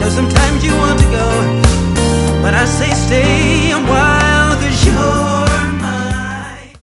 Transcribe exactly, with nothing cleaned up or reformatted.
sometimes you want to go, but I say stay a while.